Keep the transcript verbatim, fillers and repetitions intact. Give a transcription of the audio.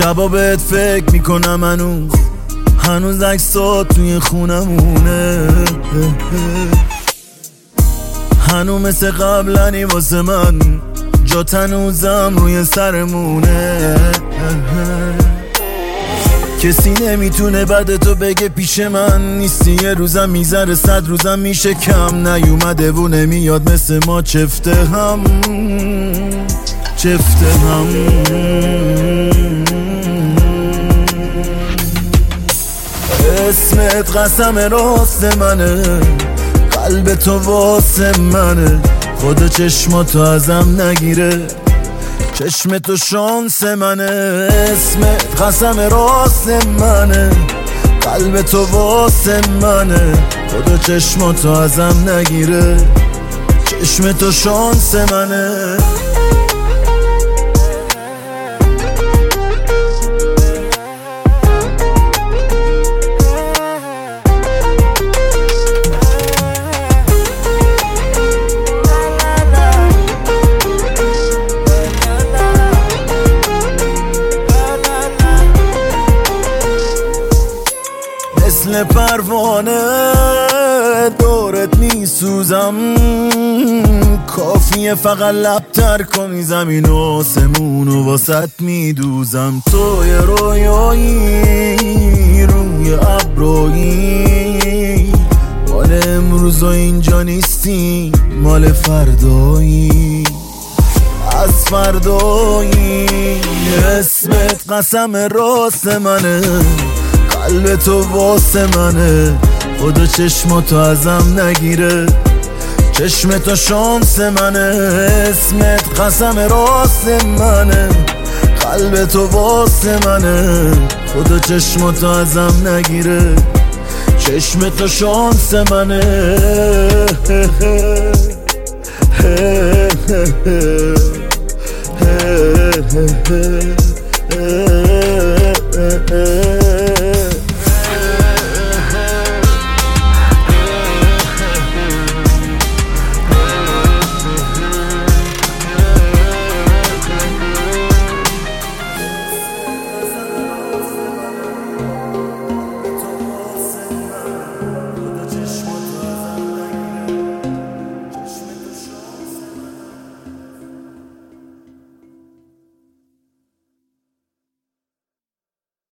شبا بهت فکر میکنم هنوز هنوز عکسات توی خونمونه، هنو مثل قبلنی واسه من جات هنوزم روی سرمونه. کسی نمیتونه بعد تو بگه پیش من نیستی، یه روزم میذاره صد روزم میشه کم، نیومده و نمیاد مثل ما چفته هم چفته هم. اسمت قسم راست منه، قلب تو واسه منه، خدا چشماتو ازم نگیره، چشم تو شانس منه. اسمت قسم راست منه، قلب تو واسه منه، خدا چشماتو ازم نگیره، چشم تو شانس منه. مثل پروانه دورت میسوزم، کافیه فقط لب تر کنی زمین و آسمون و واسط میدوزم. تو یه رویایی روی ابرویی، مال امروز و اینجا نیستی مال فردایی از فردایی. اسمت قسم راست منه، قلب تو واسه منه، خدا چشماتو ازم نگیره، چشم تو شانس منه. اسمت قسم راست منه، قلب تو واسه منه، خدا چشماتو ازم نگیره، چشم تو شانس منه.